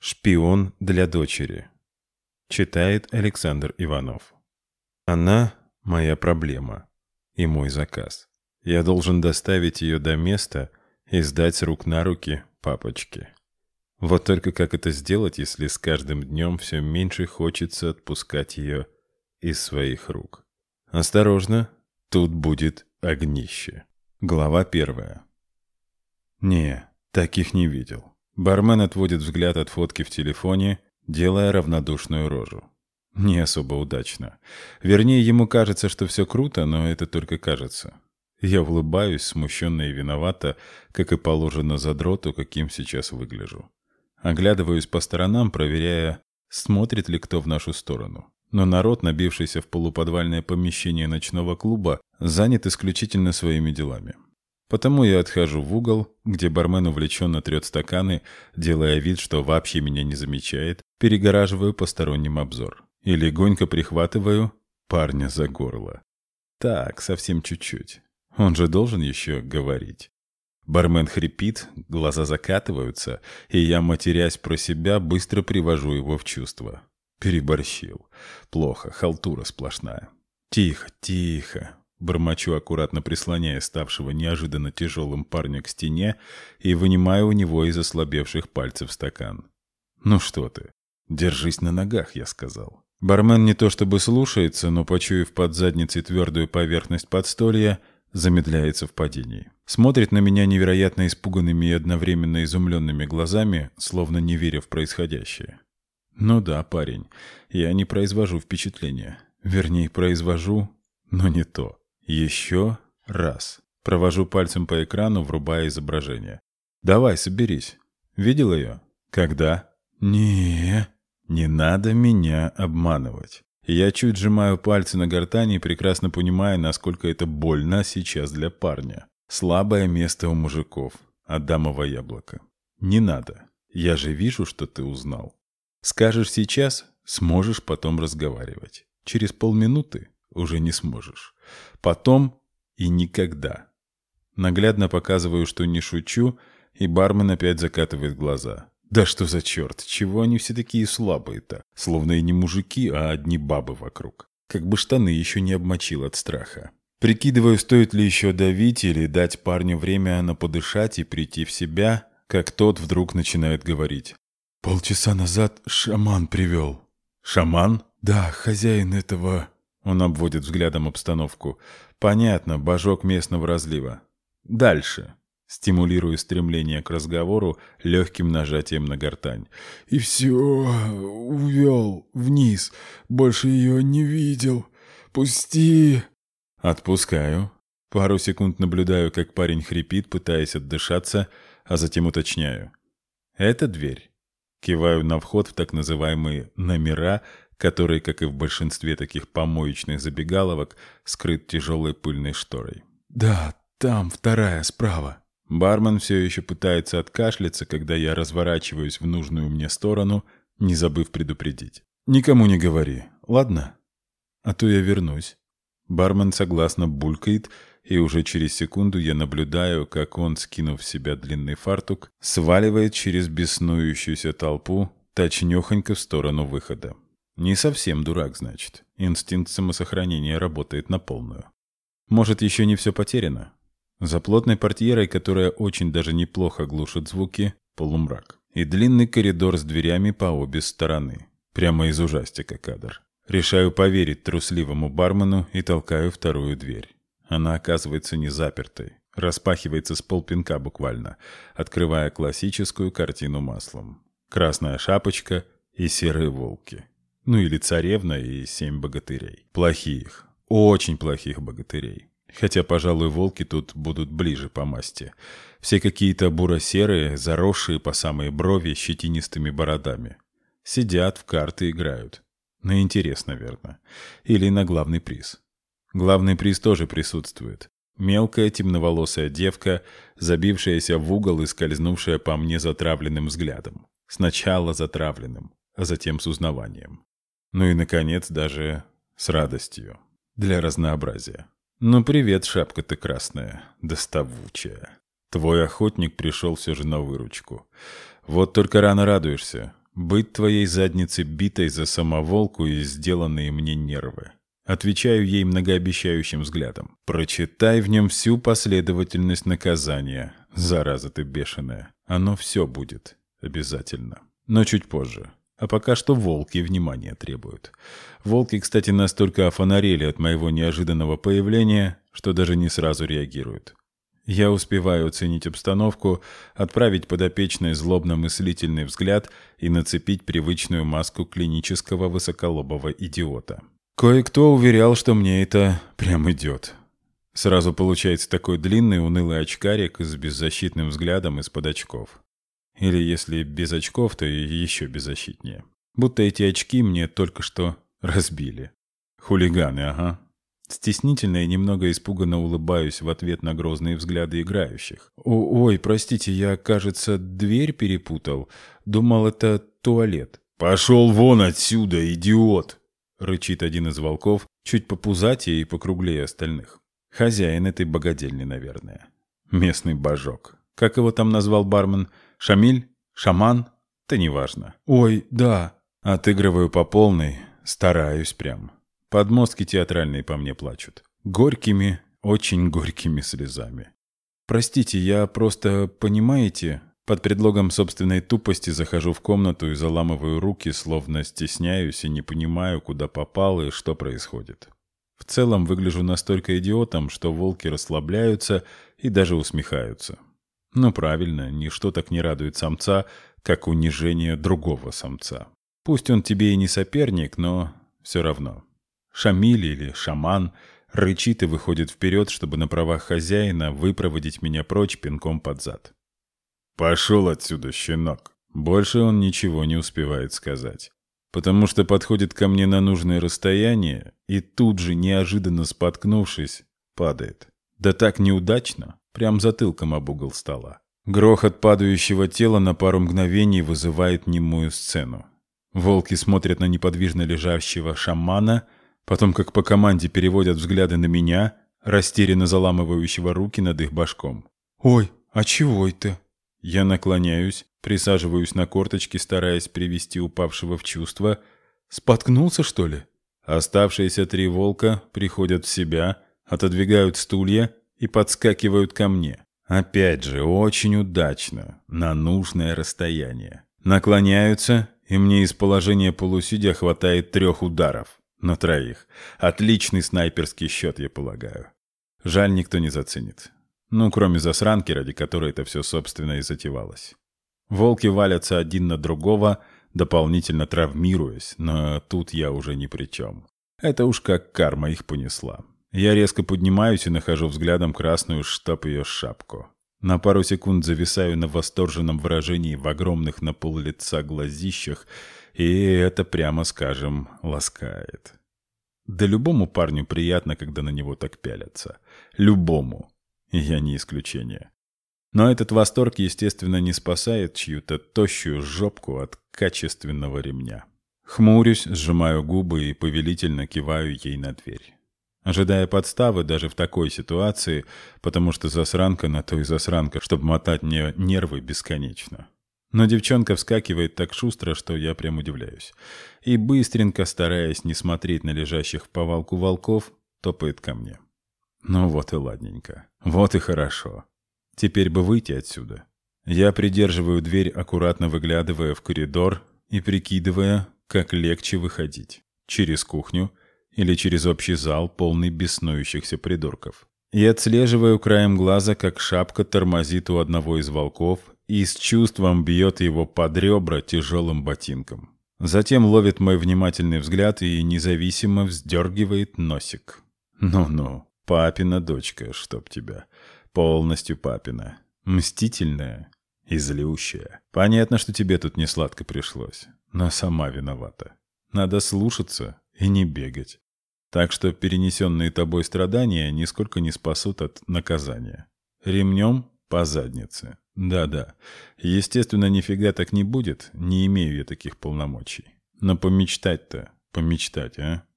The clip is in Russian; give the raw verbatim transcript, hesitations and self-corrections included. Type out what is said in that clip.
Шпион для дочери. Читает Александр Иванов. Она – моя проблема и мой заказ. Я должен доставить ее до места и сдать с рук на руки папочке. Вот только как это сделать, если с каждым днем все меньше хочется отпускать ее из своих рук? Осторожно, тут будет огнище. Глава первая. Не, таких не видел. Бармен отводит взгляд от фотки в телефоне, делая равнодушную рожу. Не особо удачно. Вернее, ему кажется, что все круто, но это только кажется. Я улыбаюсь, смущенно и виновато, как и положено задроту, каким сейчас выгляжу. Оглядываюсь по сторонам, проверяя, смотрит ли кто в нашу сторону. Но народ, набившийся в полуподвальное помещение ночного клуба, занят исключительно своими делами. Потому я отхожу в угол, где бармен увлеченно трет стаканы, делая вид, что вообще меня не замечает, перегораживаю посторонним обзор. И легонько прихватываю парня за горло. Так, совсем чуть-чуть. Он же должен еще говорить. Бармен хрипит, глаза закатываются, и я, матерясь про себя, быстро привожу его в чувство. Переборщил. Плохо, халтура сплошная. Тихо, тихо. Бормочу, аккуратно прислоняя ставшего неожиданно тяжелым парня к стене и вынимаю у него из ослабевших пальцев стакан. «Ну что ты? Держись на ногах», — я сказал. Бармен не то чтобы слушается, но, почуяв под задницей твердую поверхность подстолья, замедляется в падении. Смотрит на меня невероятно испуганными и одновременно изумленными глазами, словно не веря в происходящее. Ну да, парень, я не произвожу впечатления. Вернее, произвожу, но не то. Еще раз. Провожу пальцем по экрану, врубая изображение. Давай, соберись. Видел ее? Когда? Не, не надо меня обманывать. Я чуть сжимаю пальцы на гортани, прекрасно понимая, насколько это больно сейчас для парня. Слабое место у мужиков. Адамово яблоко. Не надо. Я же вижу, что ты узнал. Скажешь сейчас, сможешь потом разговаривать. Через полминуты уже не сможешь. Потом и никогда. Наглядно показываю, что не шучу, и бармен опять закатывает глаза. Да что за черт, чего они все такие слабые-то? Словно и не мужики, а одни бабы вокруг. Как бы штаны еще не обмочил от страха. Прикидываю, стоит ли еще давить или дать парню время на подышать и прийти в себя, как тот вдруг начинает говорить. Полчаса назад шаман привел. Шаман? Да, хозяин этого... Он обводит взглядом обстановку. Понятно, божок местного разлива. Дальше. Стимулирую стремление к разговору легким нажатием на гортань. И все, увел вниз. Больше ее не видел. Пусти. Отпускаю. Пару секунд наблюдаю, как парень хрипит, пытаясь отдышаться, а затем уточняю. Это дверь. Киваю на вход в так называемые номера, который, как и в большинстве таких помоечных забегаловок, скрыт тяжелой пыльной шторой. «Да, там вторая справа». Бармен все еще пытается откашляться, когда я разворачиваюсь в нужную мне сторону, не забыв предупредить. «Никому не говори, ладно? А то я вернусь». Бармен согласно булькает, и уже через секунду я наблюдаю, как он, скинув с себя длинный фартук, сваливает через беснующуюся толпу точнёхонько в сторону выхода. Не совсем дурак, значит. Инстинкт самосохранения работает на полную. Может, еще не все потеряно? За плотной портьерой, которая очень даже неплохо глушит звуки, полумрак. И длинный коридор с дверями по обе стороны. Прямо из ужастика кадр. Решаю поверить трусливому бармену и толкаю вторую дверь. Она оказывается не запертой. Распахивается с полпинка буквально, открывая классическую картину маслом. Красная шапочка и серые волки. Ну или царевна и семь богатырей. Плохих, очень плохих богатырей. Хотя, пожалуй, волки тут будут ближе по масти. Все какие-то буро-серые, заросшие по самые брови щетинистыми бородами. Сидят, в карты играют. На интерес, наверное. Или на главный приз. Главный приз тоже присутствует. Мелкая темноволосая девка, забившаяся в угол и скользнувшая по мне затравленным взглядом. Сначала затравленным, а затем с узнаванием. Ну и, наконец, даже с радостью. Для разнообразия. Ну, привет, шапка ты красная, доставучая. Твой охотник пришел все же на выручку. Вот только рано радуешься. Быть твоей задницей битой за самоволку и сделанные мне нервы. Отвечаю ей многообещающим взглядом. Прочитай в нем всю последовательность наказания. Зараза ты бешеная. Оно все будет. Обязательно. Но чуть позже. А пока что волки внимания требуют. Волки, кстати, настолько офонарели от моего неожиданного появления, что даже не сразу реагируют. Я успеваю оценить обстановку, отправить подопечный злобно-мыслительный взгляд и нацепить привычную маску клинического высоколобого идиота. Кое-кто уверял, что мне это прям идет. Сразу получается такой длинный унылый очкарик с беззащитным взглядом из-под очков. Или если без очков, то еще беззащитнее. Будто эти очки мне только что разбили. Хулиганы, ага. Стеснительно и немного испуганно улыбаюсь в ответ на грозные взгляды играющих. О, ой, простите, я, кажется, дверь перепутал. Думал, это туалет. «Пошел вон отсюда, идиот!» — рычит один из волков, чуть попузатее и покруглее остальных. Хозяин этой богадельни, наверное. Местный божок. Как его там назвал бармен? Шамиль? Шаман? Да неважно. Ой, да. Отыгрываю по полной. Стараюсь прям. Подмостки театральные по мне плачут. Горькими, очень горькими слезами. Простите, я просто, понимаете, под предлогом собственной тупости захожу в комнату и заламываю руки, словно стесняюсь и не понимаю, куда попал и что происходит. В целом выгляжу настолько идиотом, что волки расслабляются и даже усмехаются. Ну правильно, ничто так не радует самца, как унижение другого самца. Пусть он тебе и не соперник, но все равно. Шамиль или шаман рычит и выходит вперед, чтобы на правах хозяина выпроводить меня прочь пинком под зад. «Пошел отсюда, щенок!» Больше он ничего не успевает сказать, потому что подходит ко мне на нужное расстояние и тут же, неожиданно споткнувшись, падает. Да так неудачно, прям затылком об угол стола. Грохот падающего тела на пару мгновений вызывает немую сцену. Волки смотрят на неподвижно лежащего шамана, потом как по команде переводят взгляды на меня, растерянно заламывающего руки над их башком. «Ой, а чего это?» Я наклоняюсь, присаживаюсь на корточки, стараясь привести упавшего в чувство. «Споткнулся, что ли?» Оставшиеся три волка приходят в себя, отодвигают стулья и подскакивают ко мне. Опять же, очень удачно, на нужное расстояние. Наклоняются, и мне из положения полусидя хватает трех ударов. На троих. Отличный снайперский счет, я полагаю. Жаль, никто не заценит. Ну, кроме засранки, ради которой это все, собственно, и затевалось. Волки валятся один на другого, дополнительно травмируясь, но тут я уже ни при чем. Это уж как карма их понесла. Я резко поднимаюсь и нахожу взглядом красную, чтоб ее шапку. На пару секунд зависаю на восторженном выражении в огромных на пол лица глазищах, и это, прямо скажем, ласкает. Да любому парню приятно, когда на него так пялятся. Любому. И я не исключение. Но этот восторг, естественно, не спасает чью-то тощую жопку от качественного ремня. Хмурюсь, сжимаю губы и повелительно киваю ей на дверь. Ожидая подставы даже в такой ситуации, потому что засранка на то и засранка, чтобы мотать мне нервы бесконечно. Но девчонка вскакивает так шустро, что я прям удивляюсь. И быстренько, стараясь не смотреть на лежащих в повалку волков, топает ко мне. Ну вот и ладненько. Вот и хорошо. Теперь бы выйти отсюда. Я придерживаю дверь, аккуратно выглядывая в коридор и прикидывая, как легче выходить. Через кухню или через общий зал, полный беснующихся придурков. И отслеживаю краем глаза, как шапка тормозит у одного из волков и с чувством бьет его под ребра тяжелым ботинком. Затем ловит мой внимательный взгляд и независимо вздергивает носик. Ну-ну, папина дочка, чтоб тебя. Полностью папина. Мстительная и злющая. Понятно, что тебе тут не сладко пришлось, но сама виновата. Надо слушаться и не бегать. Так что перенесенные тобой страдания нисколько не спасут от наказания. Ремнем по заднице. Да-да. Естественно, нифига так не будет, не имею я таких полномочий. Но помечтать-то, помечтать, а?